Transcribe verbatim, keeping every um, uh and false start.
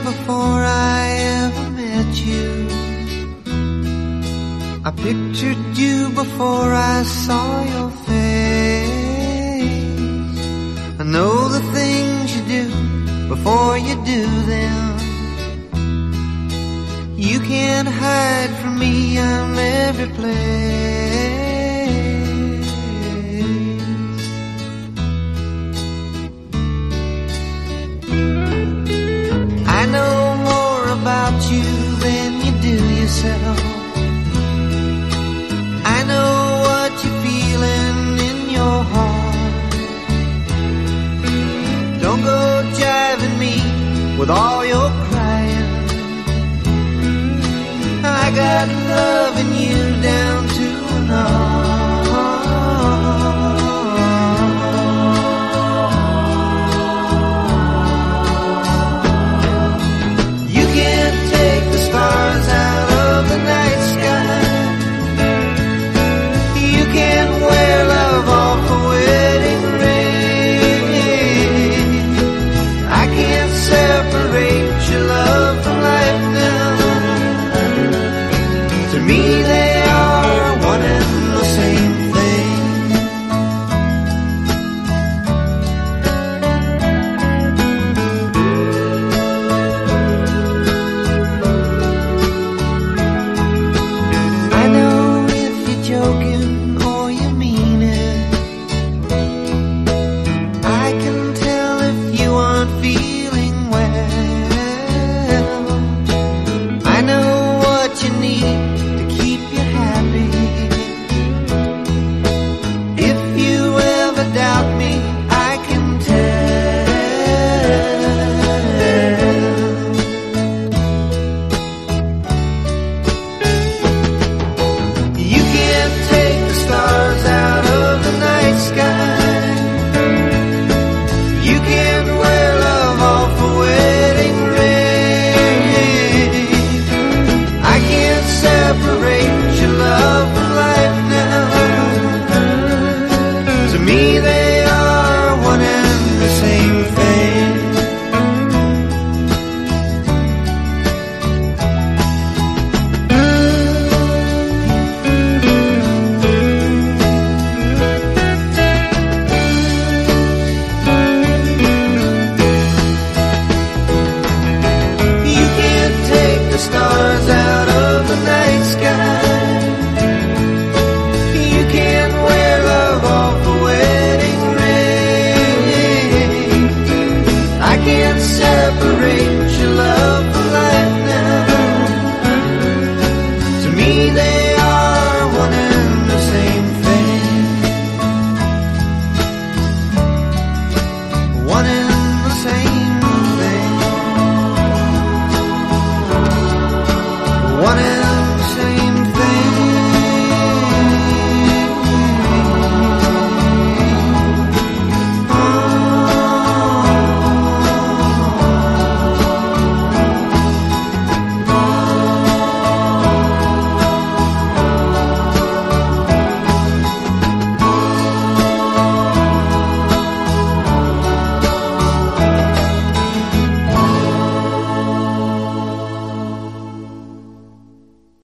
before I ever met you. I pictured you before I saw your face. I know the things you do before you do them. You can't hide from me, I'm every place. I know more about you than you do yourself. I know what you're feeling in your heart. Don't go jiving me with all your crying. I got loving you down to an art.